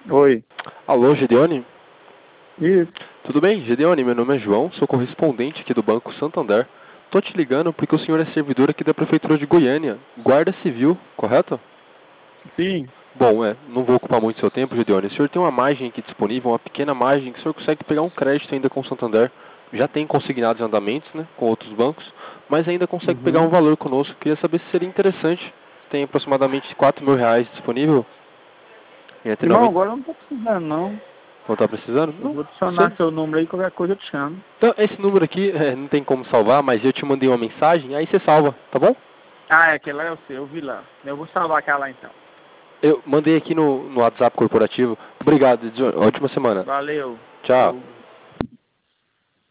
Oi. Alô, Gedeone? Isso. Tudo bem, Gedeone? Meu nome é João, sou correspondente aqui do Banco Santander. Tô te ligando porque o senhor é servidor aqui da Prefeitura de Goiânia, Guarda Civil, correto? Sim. Bom, não vou ocupar muito seu tempo, Gedeone. O senhor tem uma margem aqui disponível, uma pequena margem, que o senhor consegue pegar um crédito ainda com o Santander. Já tem consignados em andamentos, né, com outros bancos, mas ainda consegue pegar um Uhum. valor conosco. Queria saber se seria interessante. Tem aproximadamente R$ 4.000 disponível entre Irmão, 90. agora eu não tô precisando, não. Não está precisando? Eu Não, vou o senhor. adicionar seu número aí, qualquer coisa eu te chamo. Então, esse número aqui não tem como salvar, mas eu te mandei uma mensagem, aí você salva, tá bom? Ah, é, aquele lá é o seu, eu vi lá. Eu vou salvar aquela lá então. Eu mandei aqui no WhatsApp corporativo. Obrigado, ótima semana. Valeu. Tchau. Falou.